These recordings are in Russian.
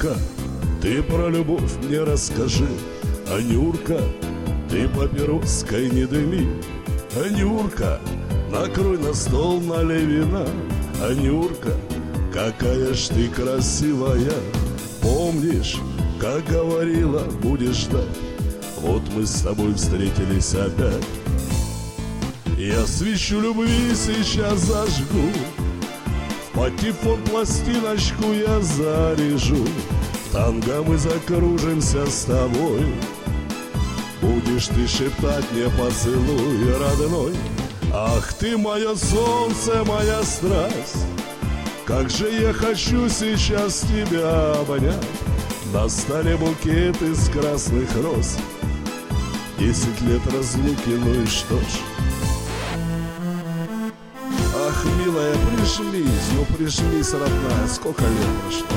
Нюрка, ты про любовь мне расскажи. А Нюрка, ты папироской не дыми. А Нюрка, накрой на стол, налей вина. А Нюрка, какая ж ты красивая. Помнишь, как говорила, будешь ждать? Вот мы с тобой встретились опять. Я свечу любви сейчас зажгу, в патефон пластиночку я заряжу. В танго мы закружимся с тобой. Будешь ты шептать мне поцелуй, родной. Ах ты мое солнце, моя страсть, как же я хочу сейчас тебя обнять. На столе букет из красных роз, 10 лет разлуки, ну и что ж. Ах, милая, прижмись, ну прижмись, родная, сколько лет прошло.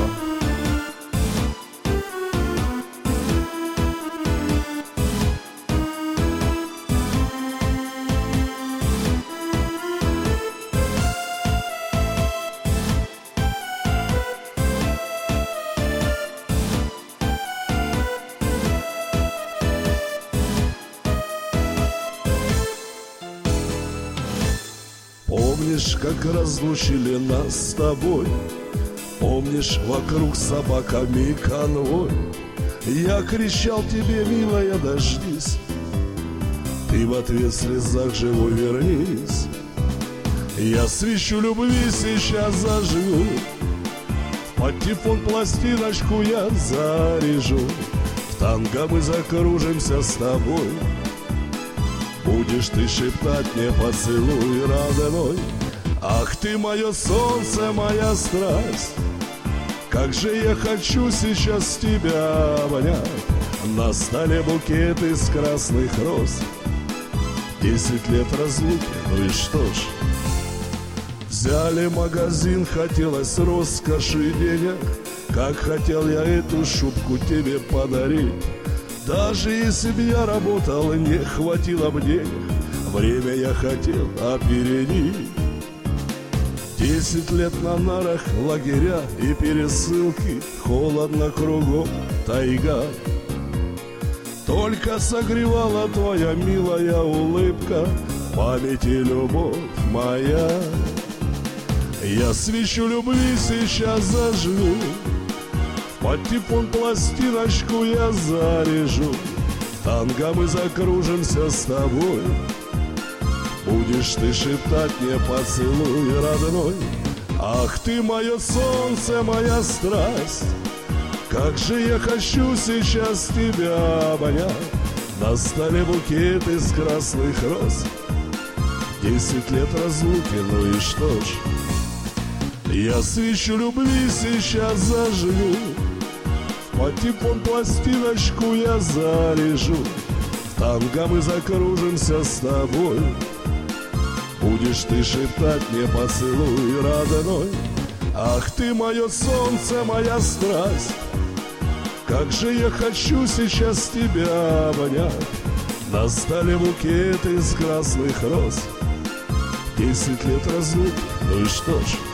Помнишь, как разлучили нас с тобой? Помнишь, вокруг собаками конвой? Я кричал тебе, милая, дождись. Ты в ответ в слезах живой вернись. Я свечу любви сейчас зажгу, в патефон пластиночку я заряжу. В танго мы закружимся с тобой. Будешь ты шептать мне поцелуй, родной. Ах ты мое солнце, моя страсть, как же я хочу сейчас тебя обнять. На столе букет из красных роз, 10 лет разлуки, ну и что ж. Взяли магазин, хотелось роскоши и денег. Как хотел я эту шубку тебе подарить. Даже если б я работал, не хватило б денег. Время я хотел опередить. 10 лет на нарах, лагеря и пересылки. Холодно кругом, тайга. Только согревала твоя милая улыбка, в памяти любовь моя. Я свечу любви сейчас зажгу, в патефон пластиночку я заряжу. В танго мы закружимся с тобой. Будешь ты шептать мне поцелуй, родной. Ах ты мое солнце, моя страсть, как же я хочу сейчас тебя обнять. На столе букет из красных роз, 10 лет разлуки, ну и что ж. Я свечу любви сейчас зажгу, в патефон пластиночку я заряжу. В танго мы закружимся с тобой. Будешь ты шептать мне поцелуй, родной. Ах ты мое солнце, моя страсть, как же я хочу сейчас тебя обнять. На столе букет из красных роз, 10 лет разлуки, ну и что ж.